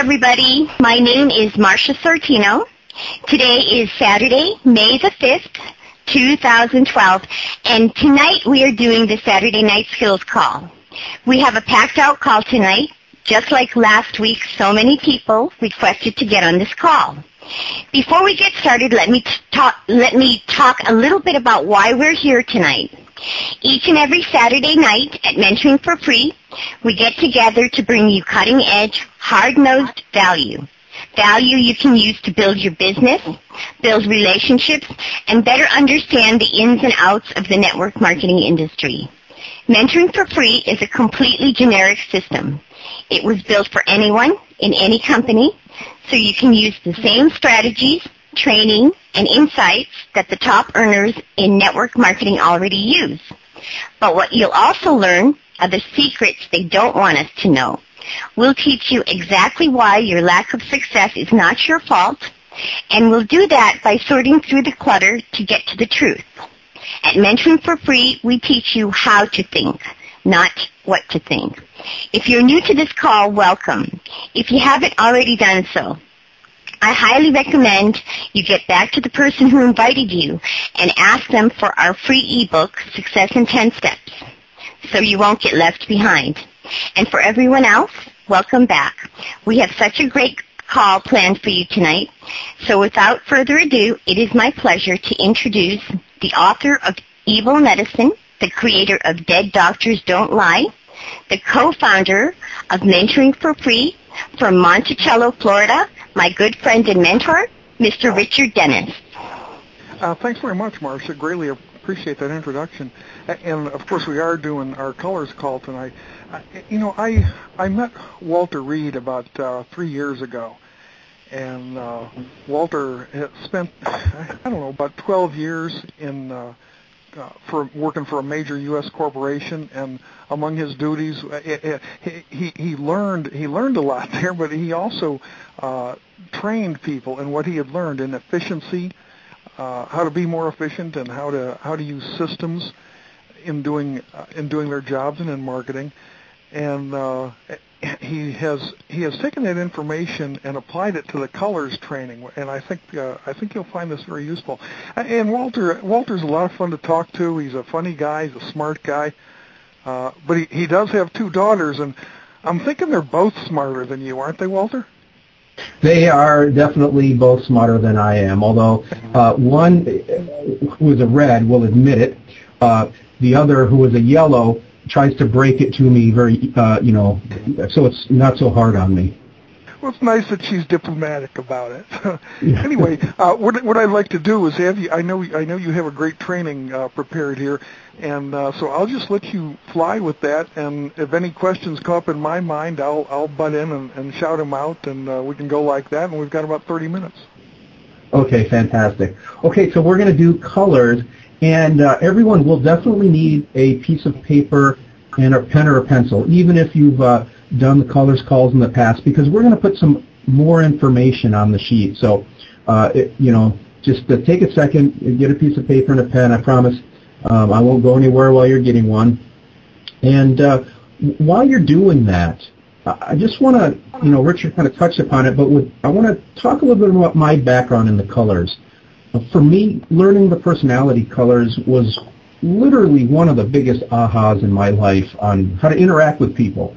everybody. My name is Marcia Sortino. Today is Saturday, May the 5th, 2012, and tonight we are doing the Saturday Night Skills Call. We have a packed out call tonight. Just like last week, so many people requested to get on this call. Before we get started, let me talk a little bit about why we're here tonight. Each and every Saturday night at Mentoring for Free, we get together to bring you cutting-edge, hard-nosed value. Value you can use to build your business, build relationships, and better understand the ins and outs of the network marketing industry. Mentoring for Free is a completely generic system. It was built for anyone in any company, so you can use the same strategies, training, and insights that the top earners in network marketing already use. But what you'll also learn are the secrets they don't want us to know. We'll teach you exactly why your lack of success is not your fault, and we'll do that by sorting through the clutter to get to the truth. At Mentoring for Free, we teach you how to think, not what to think. If you're new to this call, welcome. If you haven't already done so, I highly recommend you get back to the person who invited you and ask them for our free ebook, Success in 10 Steps, so you won't get left behind. And for everyone else, welcome back. We have such a great call planned for you tonight. So without further ado, it is my pleasure to introduce the author of Evil Medicine, the creator of Dead Doctors Don't Lie, the co-founder of Mentoring for Free from Monticello, Florida, my good friend and mentor, Mr. Richard Dennis. Thanks very much, Marcia. Greatly appreciate that introduction. And, of course, we are doing our colors call tonight. I met Walter Reed about 3 years ago. And Walter had spent, about 12 years in for working for a major U.S. corporation, and among his duties, he learned a lot there, but he also trained people in what he had learned in efficiency, how to be more efficient, and how to use systems in doing their jobs and in marketing. And he has taken that information and applied it to the colors training, and I think you'll find this very useful. And Walter's a lot of fun to talk to. He's a funny guy. He's a smart guy, but he does have 2 daughters, and I'm thinking they're both smarter than you, aren't they, Walter? They are definitely both smarter than I am, although one who is a red will admit it. The other, who is a yellow, tries to break it to me very, so it's not so hard on me. Well, it's nice that she's diplomatic about it. Anyway, what I'd like to do is have you. I know you have a great training prepared here, and so I'll just let you fly with that. And if any questions come up in my mind, I'll butt in and shout them out, and we can go like that. And we've got about 30 minutes. Okay, fantastic. Okay, so we're going to do colors. And everyone will definitely need a piece of paper and a pen or a pencil, even if you've done the colors calls in the past, because we're going to put some more information on the sheet. So, just take a second and get a piece of paper and a pen. I promise I won't go anywhere while you're getting one. And while you're doing that, I just want to, Richard kind of touched upon it, but I want to talk a little bit about my background in the colors. For me, learning the personality colors was literally one of the biggest ahas in my life on how to interact with people.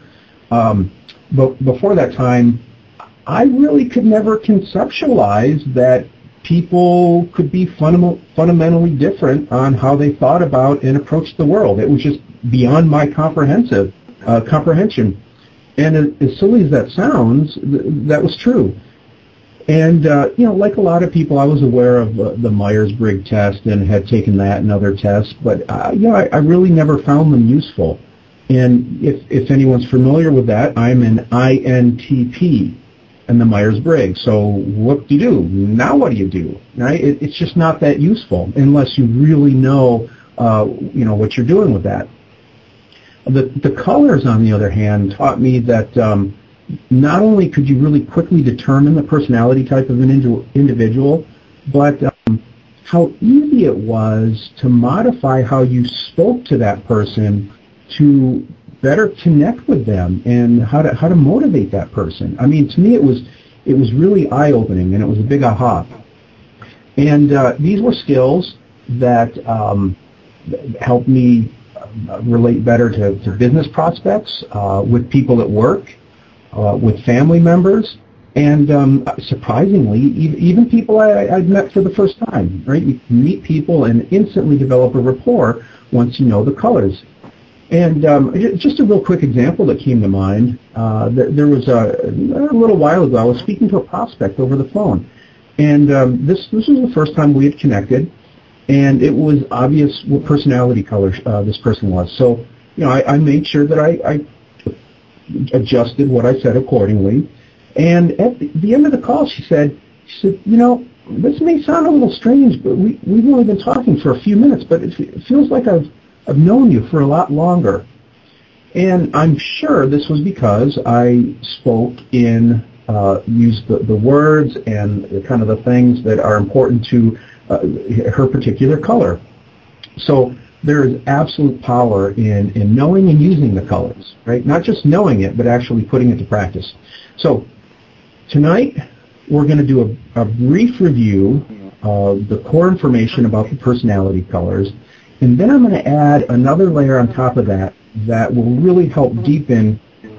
But before that time, I really could never conceptualize that people could be fundamentally different on how they thought about and approached the world. It was just beyond my comprehension. And as silly as that sounds, that was true. And, like a lot of people, I was aware of the Myers-Briggs test and had taken that and other tests, but, I really never found them useful. And if anyone's familiar with that, I'm an INTP in the Myers-Briggs. So what do you do? Now what do you do? Right? It's just not that useful unless you really know, what you're doing with that. The colors, on the other hand, taught me that not only could you really quickly determine the personality type of an individual, but how easy it was to modify how you spoke to that person to better connect with them and how to motivate that person. I mean, to me, it was really eye-opening, and it was a big aha. And these were skills that helped me relate better to business prospects, with people at work, with family members, and surprisingly, even people I'd met for the first time. Right? You meet people and instantly develop a rapport once you know the colors. And just a real quick example that came to mind. There was a little while ago, I was speaking to a prospect over the phone, and this was the first time we had connected, and it was obvious what personality color this person was. So, I made sure that I adjusted what I said accordingly. And at the end of the call, she said, this may sound a little strange, but we've only been talking for a few minutes, but it feels like I've known you for a lot longer. And I'm sure this was because I spoke used the words and the kind of the things that are important to her particular color. So there is absolute power in knowing and using the colors, right? Not just knowing it, but actually putting it to practice. So tonight, we're going to do a brief review of the core information about the personality colors, and then I'm going to add another layer on top of that will really help deepen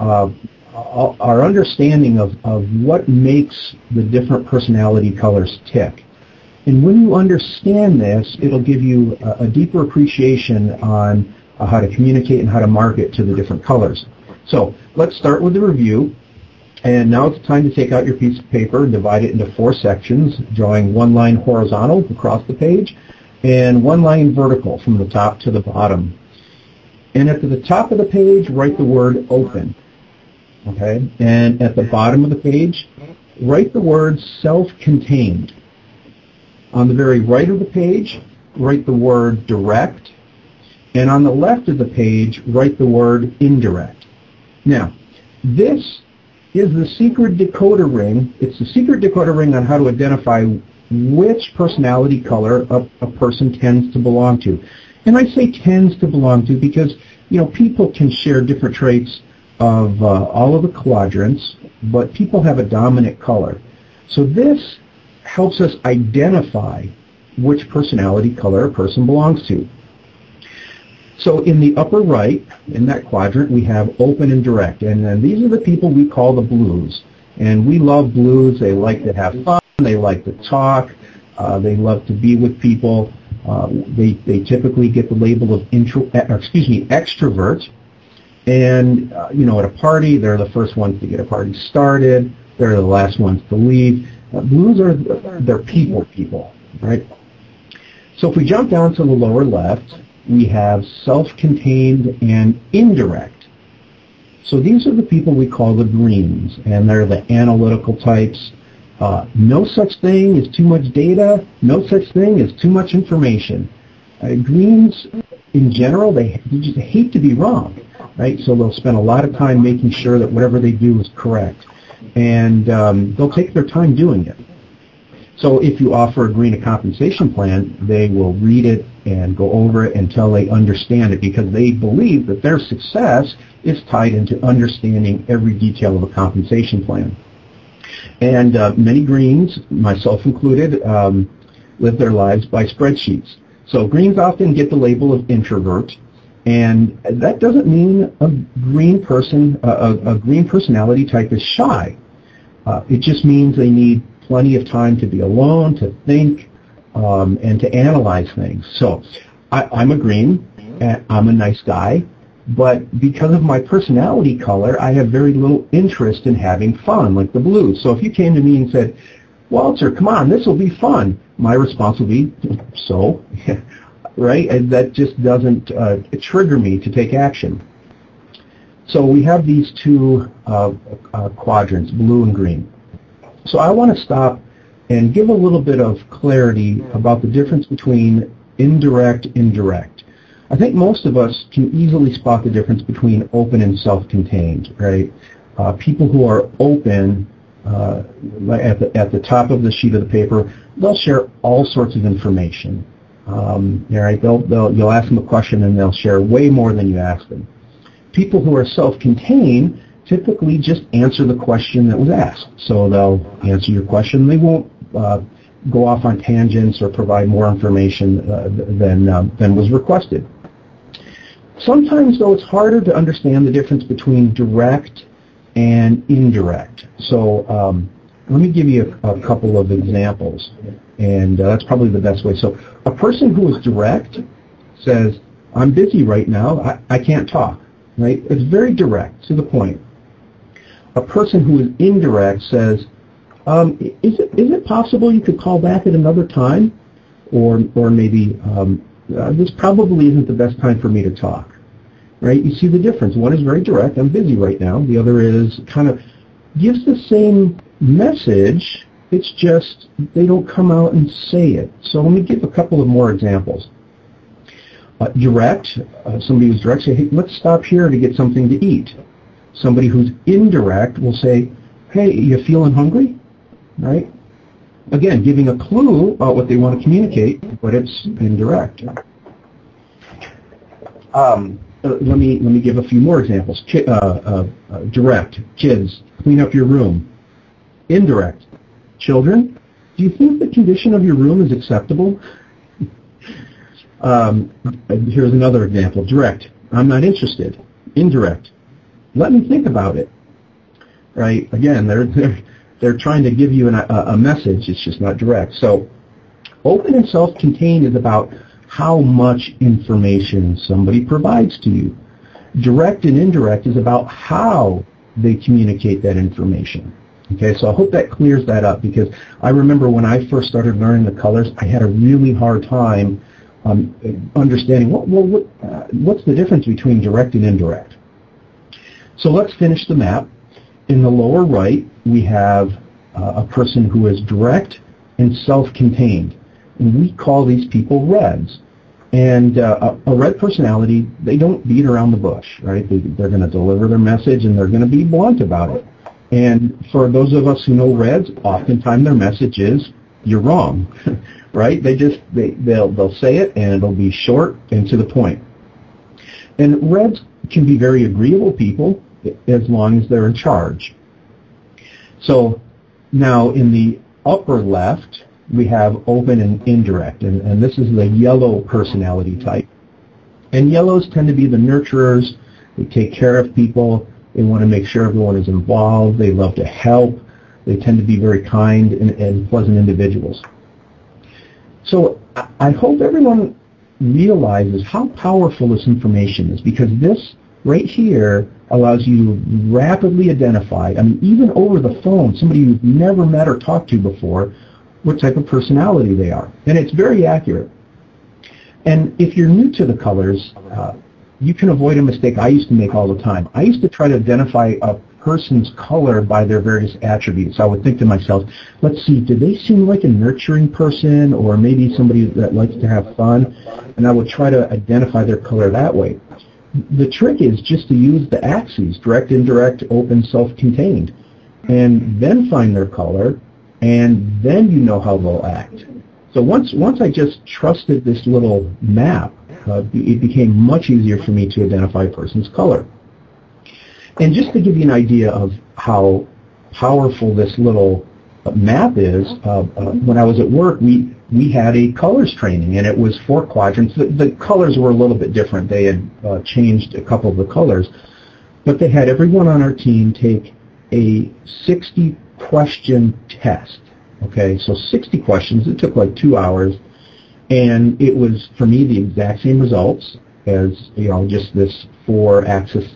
our understanding of what makes the different personality colors tick. And when you understand this, it'll give you a deeper appreciation on how to communicate and how to market to the different colors. So let's start with the review. And now it's time to take out your piece of paper and divide it into 4 sections, drawing one line horizontal across the page and one line vertical from the top to the bottom. And at the top of the page, write the word open. Okay? And at the bottom of the page, write the word self-contained. On the very right of the page, write the word direct. And on the left of the page, write the word indirect. Now, this is the secret decoder ring. It's the secret decoder ring on how to identify which personality color a person tends to belong to. And I say tends to belong to because, people can share different traits of all of the quadrants, but people have a dominant color. So this helps us identify which personality color a person belongs to. So in the upper right, in that quadrant, we have open and direct. And then these are the people we call the blues. And we love blues. They like to have fun. They like to talk. They love to be with people. They typically get the label of extrovert. And, at a party, they're the first ones to get a party started. They're the last ones to leave. Blues they're people, right? So if we jump down to the lower left, we have self-contained and indirect. So these are the people we call the greens, and they're the analytical types. No such thing as too much data. No such thing as too much information. Greens, in general, they just hate to be wrong, right? So they'll spend a lot of time making sure that whatever they do is correct. And they'll take their time doing it. So if you offer a green a compensation plan, they will read it and go over it until they understand it, because they believe that their success is tied into understanding every detail of a compensation plan. And many greens, myself included, live their lives by spreadsheets. So greens often get the label of introvert, and that doesn't mean a green personality type is shy. It just means they need plenty of time to be alone, to think, and to analyze things. So I'm a green, and I'm a nice guy, but because of my personality color, I have very little interest in having fun, like the blues. So if you came to me and said, Walter, come on, this will be fun, my response would be, so, right? And that just doesn't trigger me to take action. So we have these two quadrants, blue and green. So I want to stop and give a little bit of clarity about the difference between indirect. I think most of us can easily spot the difference between open and self-contained, right? People who are open, at the top of the sheet of the paper, they'll share all sorts of information. Right? You'll ask them a question and they'll share way more than you ask them. People who are self-contained typically just answer the question that was asked. So they'll answer your question. They won't go off on tangents or provide more information than was requested. Sometimes, though, it's harder to understand the difference between direct and indirect. So let me give you a couple of examples, and that's probably the best way. So a person who is direct says, I'm busy right now, I can't talk, right? It's very direct, to the point. A person who is indirect says, is it possible you could call back at another time? Or maybe, this probably isn't the best time for me to talk, right? You see the difference. One is very direct, I'm busy right now. The other is kind of gives the same message, it's just they don't come out and say it. So let me give a couple of more examples. Direct, somebody who's direct say, hey, let's stop here to get something to eat. Somebody who's indirect will say, hey, you feeling hungry? Right? Again, giving a clue about what they want to communicate, but it's indirect. Let me give a few more examples. Direct, kids, clean up your room. Indirect, children, do you think the condition of your room is acceptable? Here's another example. Direct, I'm not interested. Indirect, let me think about it. Right? Again, they're trying to give you a message. It's just not direct. So open and self-contained is about how much information somebody provides to you. Direct and indirect is about how they communicate that information. Okay, so I hope that clears that up, because I remember when I first started learning the colors, I had a really hard time understanding what's the difference between direct and indirect. So let's finish the map. In the lower right, we have a person who is direct and self-contained, and we call these people reds. And a red personality, they don't beat around the bush, right? They're going to deliver their message, and they're going to be blunt about it. And for those of us who know reds, oftentimes their message is, you're wrong, right? They'll say it, and it'll be short and to the point. And reds can be very agreeable people as long as they're in charge. So now in the upper left, we have open and indirect, and this is the yellow personality type. And yellows tend to be the nurturers. They take care of people. They want to make sure everyone is involved. They love to help. They tend to be very kind and pleasant individuals. So I hope everyone realizes how powerful this information is, because this right here allows you to rapidly identify, I mean, even over the phone, somebody you've never met or talked to before, what type of personality they are. And it's very accurate. And if you're new to the colors, you can avoid a mistake I used to make all the time. I used to try to identify a person's color by their various attributes. I would think to myself, let's see, do they seem like a nurturing person, or maybe somebody that likes to have fun? And I would try to identify their color that way. The trick is just to use the axes, direct, indirect, open, self-contained, and then find their color, and then you know how they'll act. So once I just trusted this little map, it became much easier for me to identify a person's color. And just to give you an idea of how powerful this little map is, when I was at work, we had a colors training, and it was 4 quadrants. The colors were a little bit different. They had changed a couple of the colors, but they had everyone on our team take a 60-question test. Okay, so 60 questions. It took like 2 hours, and it was, for me, the exact same results as, just this 4-axis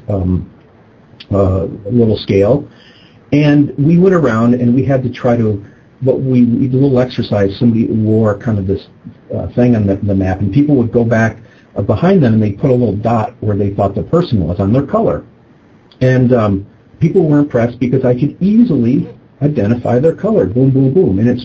little scale. And we went around and we had to try to, we did a little exercise. Somebody wore kind of this thing on the map, and people would go back behind them and they put a little dot where they thought the person was on their color. And people were impressed because I could easily identify their color. Boom, boom, boom. And it's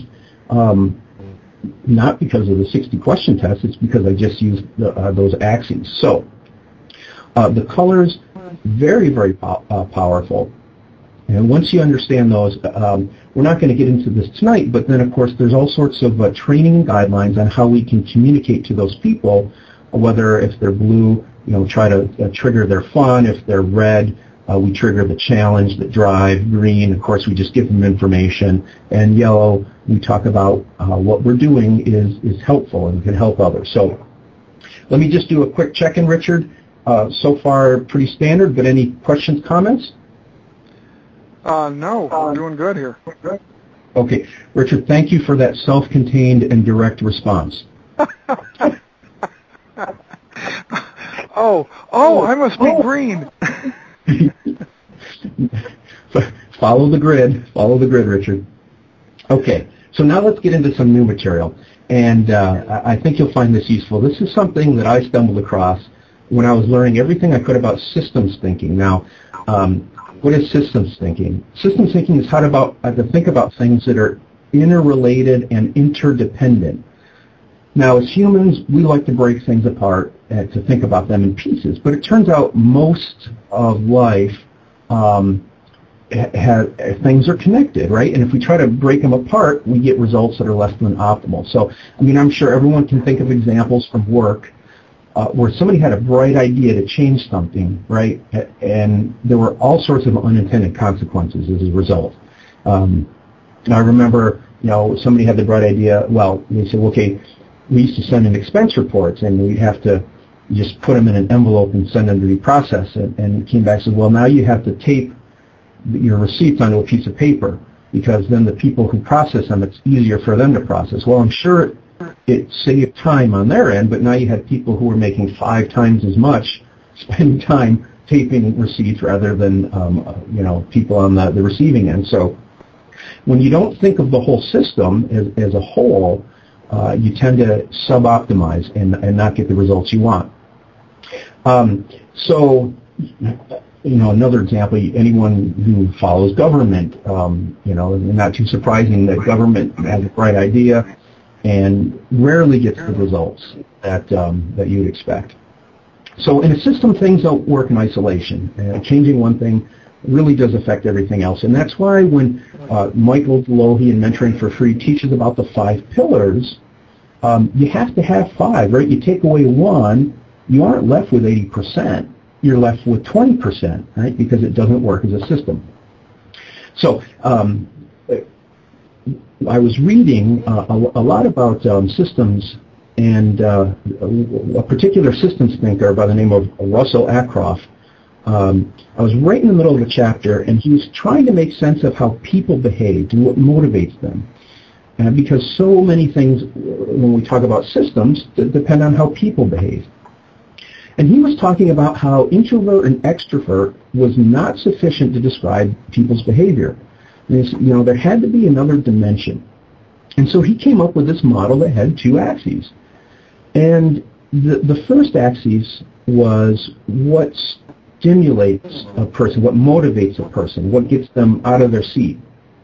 not because of the 60-question test. It's because I just used those axes. So the colors, very, very powerful. And once you understand those, we're not going to get into this tonight, but then, of course, there's all sorts of training and guidelines on how we can communicate to those people whether if they're blue, try to trigger their fun. If they're red, we trigger the challenge, the drive. Green, of course, we just give them information. And yellow, we talk about what we're doing is helpful and can help others. So let me just do a quick check-in, Richard. So far, pretty standard, but any questions, comments? No, we're doing good here. Okay. Richard, thank you for that self-contained and direct response. I must be green. Follow the grid, Richard. Okay, so now let's get into some new material, and I think you'll find this useful. This is something that I stumbled across when I was learning everything I could about systems thinking. Now, what is systems thinking? Systems thinking is how to think about things that are interrelated and interdependent. Now, as humans, we like to break things apart to think about them in pieces, but it turns out most of life things are connected, right? And if we try to break them apart, we get results that are less than optimal. So, I'm sure everyone can think of examples from work where somebody had a bright idea to change something, right? And there were all sorts of unintended consequences as a result. I remember, somebody had the bright idea. Well, they said, okay, we used to send in expense reports, and we'd have to just put them in an envelope and send them to be processed. And came back and said, well, now you have to tape your receipts onto a piece of paper, because then the people who process them, it's easier for them to process. Well, I'm sure it saved time on their end, but now you had people who were making 5 times as much, spending time taping receipts rather than people on the receiving end. So when you don't think of the whole system as a whole, you tend to suboptimize and not get the results you want. Another example, anyone who follows government, not too surprising that government has a bright idea and rarely gets the results that you would expect. So in a system, things don't work in isolation. Changing one thing really does affect everything else. And that's why when Michael Delohe in Mentoring for Free teaches about the 5 pillars, you have to have 5, right? You take away one, you aren't left with 80%. You're left with 20%, right? Because it doesn't work as a system. So I was reading a lot about systems, and a particular systems thinker by the name of Russell Acroft. I was right in the middle of a chapter, and he was trying to make sense of how people behave and what motivates them. Because so many things, when we talk about systems, depend on how people behave. And he was talking about how introvert and extrovert was not sufficient to describe people's behavior. And there had to be another dimension. And so he came up with this model that had 2 axes. And the first axis was what stimulates a person, what motivates a person, what gets them out of their seat.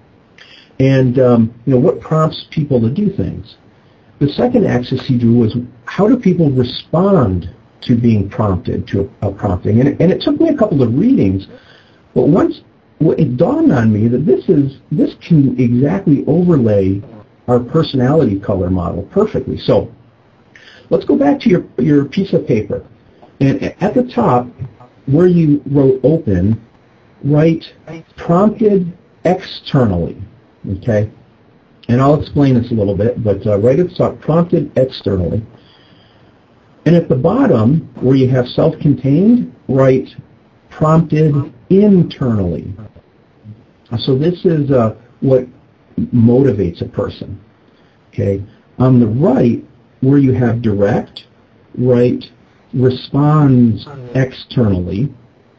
And what prompts people to do things. The second axis he drew was how do people respond to being prompted, to a prompting. And it took me a couple of readings, but once it dawned on me that this can exactly overlay our personality color model perfectly. So let's go back to your piece of paper. And at the top, where you wrote open, write prompted externally. Okay? And I'll explain this a little bit, but right at the top, prompted externally. And at the bottom, where you have self-contained, write prompted internally. So this is what motivates a person. Okay. On the right, where you have direct, write responds externally.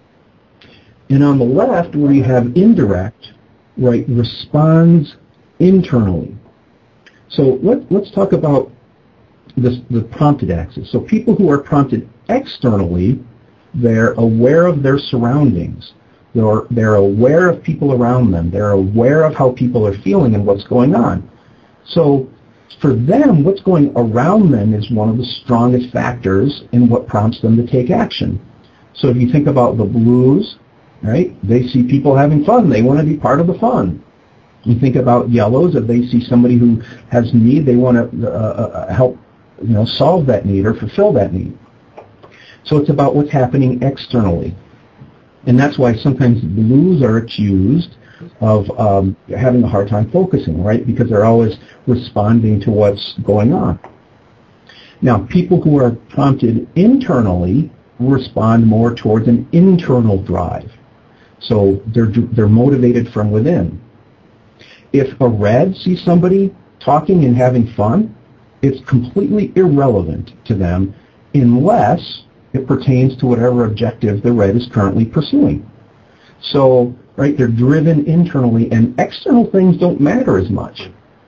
And on the left, where you have indirect, write responds internally. So let's talk about the prompted axis. So people who are prompted externally, they're aware of their surroundings. They're aware of people around them. They're aware of how people are feeling and what's going on. So for them, what's going around them is one of the strongest factors in what prompts them to take action. So if you think about the blues, right, they see people having fun. They want to be part of the fun. You think about yellows, if they see somebody who has need, they want to help solve that need or fulfill that need. So it's about what's happening externally. And that's why sometimes blues are accused of having a hard time focusing, right? Because they're always responding to what's going on. Now, people who are prompted internally respond more towards an internal drive. So they're motivated from within. If a red sees somebody talking and having fun, it's completely irrelevant to them unless it pertains to whatever objective the red is currently pursuing. So, right, they're driven internally, and external things don't matter as much.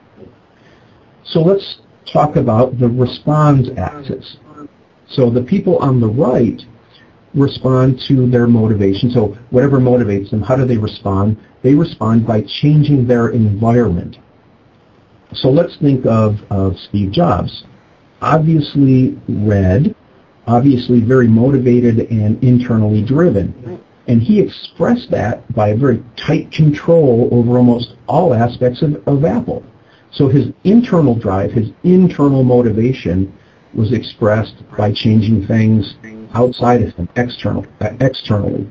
So let's talk about the response axis. So the people on the right respond to their motivation. So whatever motivates them, how do they respond? They respond by changing their environment. So let's think of Steve Jobs. Obviously red, obviously very motivated and internally driven. And he expressed that by a very tight control over almost all aspects of Apple. So his internal drive, his internal motivation was expressed by changing things outside of him, externally.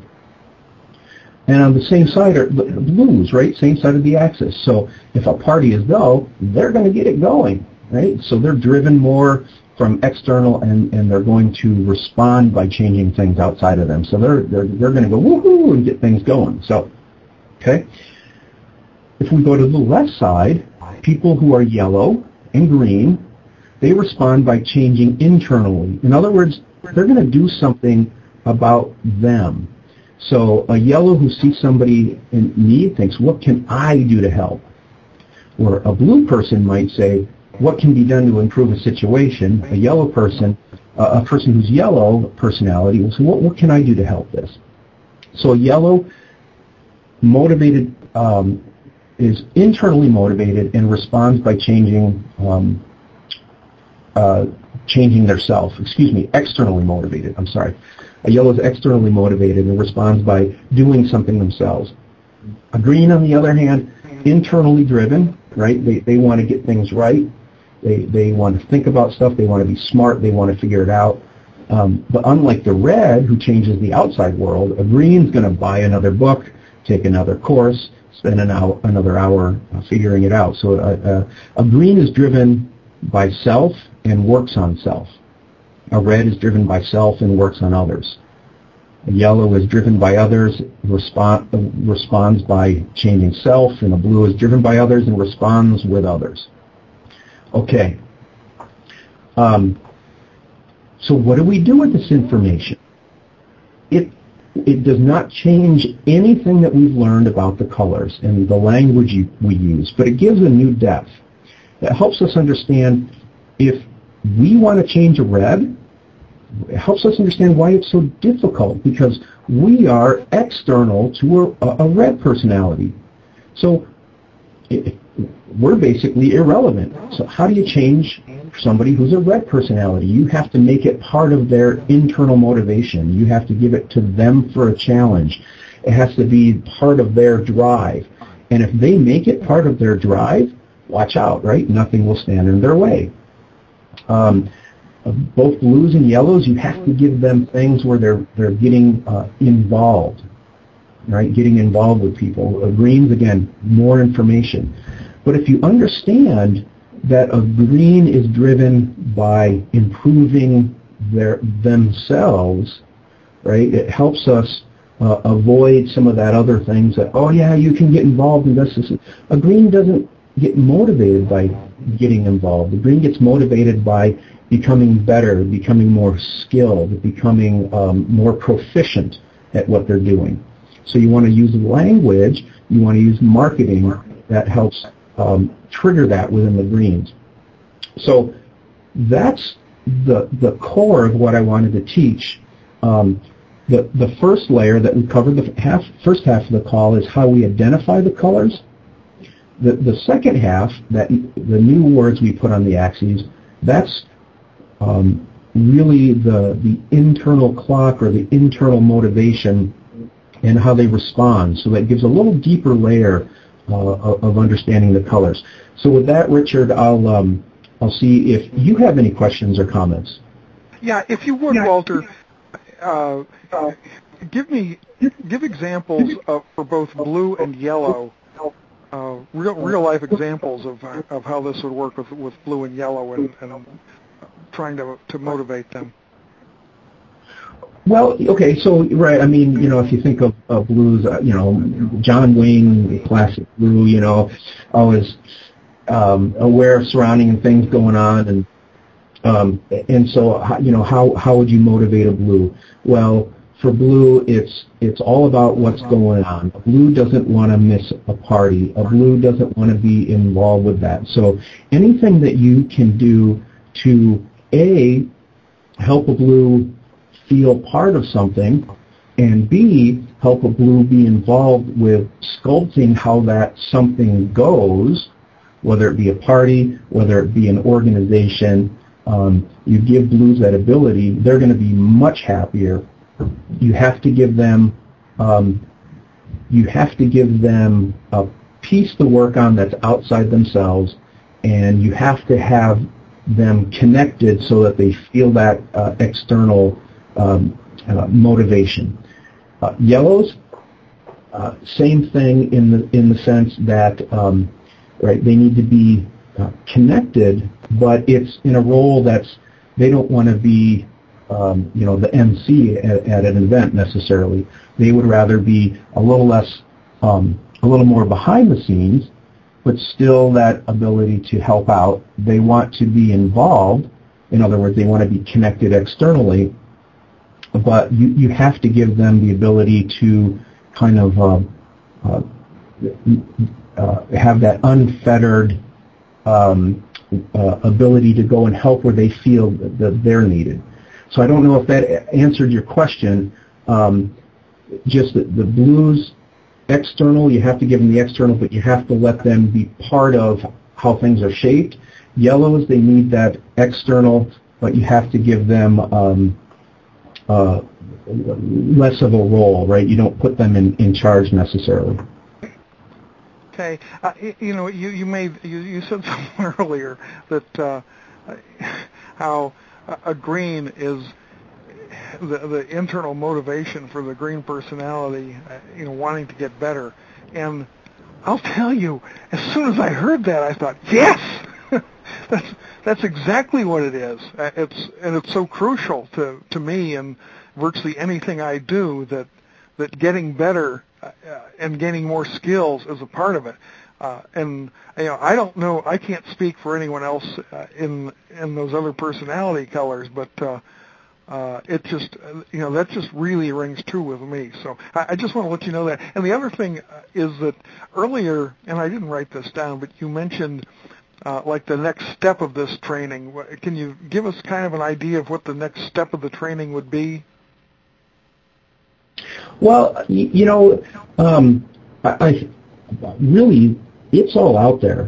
And on the same side are the blues, right? Same side of the axis. So if a party is dull, they're going to get it going, right? So they're driven more from external, and they're going to respond by changing things outside of them. So they're going to go woohoo and get things going. So, okay. If we go to the left side, people who are yellow and green, they respond by changing internally. In other words, they're going to do something about them. So a yellow who sees somebody in need thinks, what can I do to help? Or a blue person might say, what can be done to improve a situation? A yellow person, a person who's yellow personality will say, what can I do to help this? So a yellow motivated is internally motivated and responds by changing their self. Externally motivated. I'm sorry. A yellow is externally motivated and responds by doing something themselves. A green, on the other hand, internally driven, right? They want to get things right. They want to think about stuff. They want to be smart. They want to figure it out. But unlike the red, who changes the outside world, a green's going to buy another book, take another course, spend another hour figuring it out. So a green is driven by self and works on self. A red is driven by self and works on others. A yellow is driven by others, responds by changing self, and a blue is driven by others and responds with others. Okay. So what do we do with this information? It does not change anything that we've learned about the colors and the language we use, but it gives a new depth. It helps us understand if we want to change a red. It helps us understand why it's so difficult, because we are external to a red personality. So we're basically irrelevant. So how do you change somebody who's a red personality? You have to make it part of their internal motivation. You have to give it to them for a challenge. It has to be part of their drive. And if they make it part of their drive, watch out, right? Nothing will stand in their way. Both blues and yellows, you have to give them things where they're getting involved, right? Getting involved with people. Greens, again, more information. But if you understand that a green is driven by improving themselves, right? It helps us avoid some of that other things that, oh yeah, you can get involved in this. A green doesn't get motivated by getting involved. The green gets motivated by becoming better, becoming more skilled, becoming more proficient at what they're doing. So you want to use language, you want to use marketing that helps trigger that within the greens. So that's the core of what I wanted to teach. The first layer that we covered, the first half of the call, is how we identify the colors. The second half, the new words we put on the axes, that's really the internal clock or the internal motivation and how they respond. So that gives a little deeper layer of understanding the colors. So with that, Richard, I'll I'll see if you have any questions or comments. Yeah, if you would, Walter, give examples for both blue and yellow, real life examples of how this would work with blue and yellow and trying to motivate them. Well, okay, so, right, I mean, if you think of blues, John Wayne, classic blue, always aware of surrounding and things going on, and so, how would you motivate a blue? Well, for blue, it's all about what's going on. A blue doesn't want to miss a party. A blue doesn't want to be involved with that. So anything that you can do to, A, help a blue feel part of something, and B, help a blue be involved with sculpting how that something goes, whether it be a party, whether it be an organization. You give blues that ability, they're going to be much happier. You have to give them a piece to work on that's outside themselves, and you have to have them connected so that they feel that external motivation. Yellows, same thing in the sense that they need to be connected, but it's in a role that's, they don't want to be the MC at an event necessarily. They would rather be a little more behind the scenes, but still that ability to help out. They want to be involved. In other words, they want to be connected externally, but you have to give them the ability to kind of have that unfettered ability to go and help where they feel that they're needed. So I don't know if that answered your question. Just the blues external, you have to give them the external, but you have to let them be part of how things are shaped. Yellows, they need that external, but you have to give them less of a role, right? You don't put them in charge necessarily. Okay, you said something earlier that how a green is the internal motivation for the green personality, wanting to get better. And I'll tell you, as soon as I heard that, I thought, yes, that's exactly what it is. It's so crucial to me and virtually anything I do that getting better and gaining more skills is a part of it. And I don't know, I can't speak for anyone else in those other personality colors, but it just that just really rings true with me. So I just want to let you know that. And the other thing is that earlier, and I didn't write this down, but you mentioned like the next step of this training. Can you give us kind of an idea of what the next step of the training would be? Well, I really, it's all out there.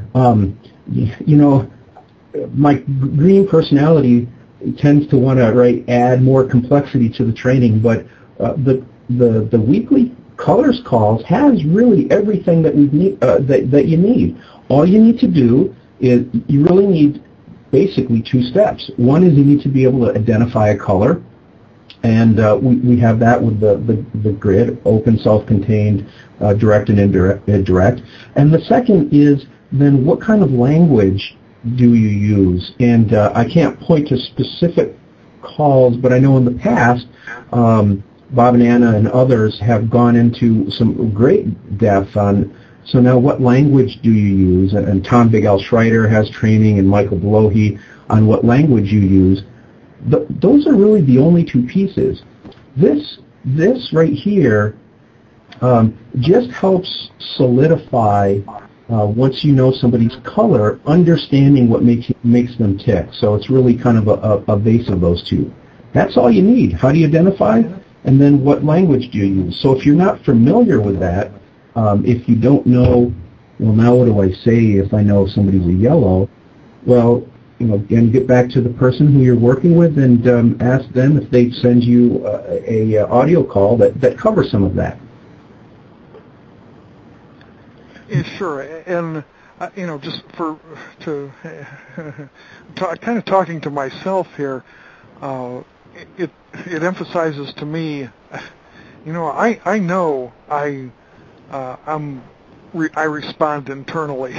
My green personality tends to want to add more complexity to the training, but the weekly colors calls has really everything that we need, that you need. All you need to do is you really need basically two steps. One is you need to be able to identify a color. And we have that with the grid, open, self-contained, direct and indirect. And the second is then what kind of language do you use? And I can't point to specific calls, but I know in the past, Bob and Anna and others have gone into some great depth on, so now what language do you use? And Tom Big Al Schreiter has training, and Michael Belohi on what language you use. Those are really the only two pieces. This right here just helps solidify, once you know somebody's color, understanding what makes them tick. So it's really kind of a base of those two. That's all you need. How do you identify? And then what language do you use? So if you're not familiar with that, if you don't know, well, now what do I say if I know somebody's a yellow? Well, again, get back to the person who you're working with and ask them if they'd send you a audio call that covers some of that. Yeah, sure. And just to kind of talking to myself here, it emphasizes to me, I know I respond internally,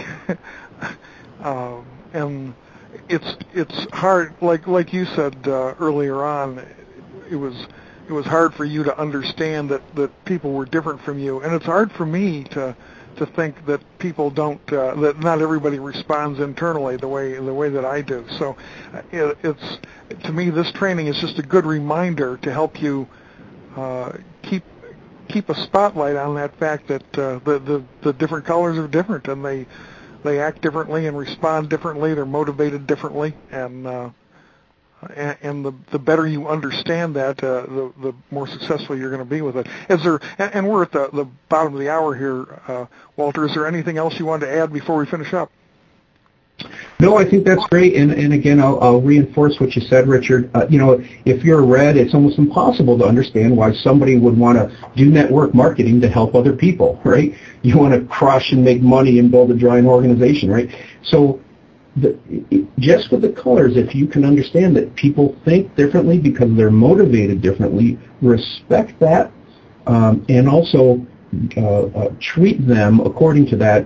and it's hard. Like you said earlier on, it was hard for you to understand that people were different from you, and it's hard for me to think that people don't, that not everybody responds internally the way that I do. So it's, to me, this training is just a good reminder to help you keep a spotlight on that fact that the different colors are different, and they act differently and respond differently. They're motivated differently, and the better you understand that, the more successful you're going to be with it. And we're at the bottom of the hour here, Walter. Is there anything else you wanted to add before we finish up? No, I think that's great. And again, I'll reinforce what you said, Richard. If you're a red, it's almost impossible to understand why somebody would want to do network marketing to help other people, right? You want to crush and make money and build a giant organization, right? So just with the colors, if you can understand that people think differently because they're motivated differently, respect that, and also treat them according to that,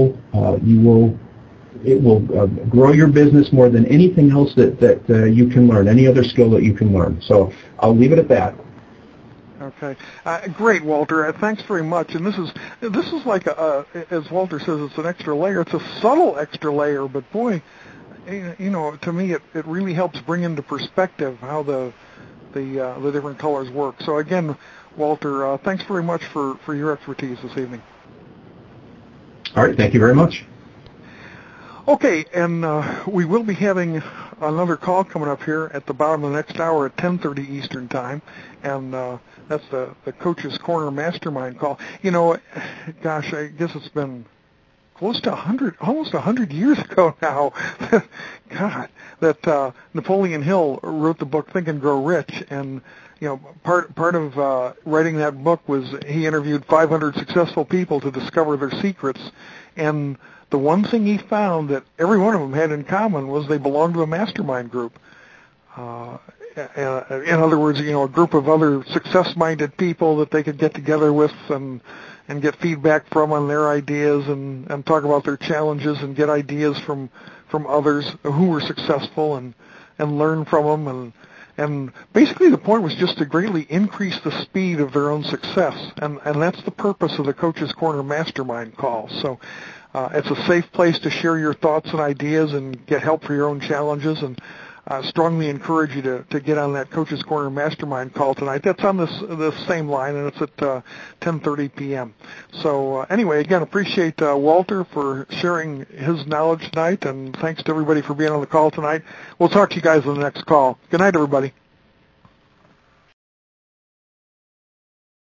it will grow your business more than anything else that you can learn, any other skill that you can learn. So I'll leave it at that. Okay, great, Walter. Thanks very much. And this is like as Walter says, it's an extra layer. It's a subtle extra layer, but boy, to me, it really helps bring into perspective how the different colors work. So again, Walter, thanks very much for your expertise this evening. All right, thank you very much. Okay, and we will be having another call coming up here at the bottom of the next hour at 10:30 Eastern Time, and that's the Coach's Corner Mastermind call. Gosh, I guess it's been close to almost 100 years ago now. God, that Napoleon Hill wrote the book Think and Grow Rich, and part of writing that book was he interviewed 500 successful people to discover their secrets, and the one thing he found that every one of them had in common was they belonged to a mastermind group. In other words, a group of other success-minded people that they could get together with and get feedback from on their ideas and talk about their challenges and get ideas from others who were successful and learn from them. And basically the point was just to greatly increase the speed of their own success. And that's the purpose of the Coach's Corner Mastermind call. So it's a safe place to share your thoughts and ideas and get help for your own challenges. And I strongly encourage you to get on that Coach's Corner Mastermind call tonight. That's on this same line, and it's at 10:30 p.m. So anyway, again, appreciate Walter for sharing his knowledge tonight, and thanks to everybody for being on the call tonight. We'll talk to you guys on the next call. Good night, everybody.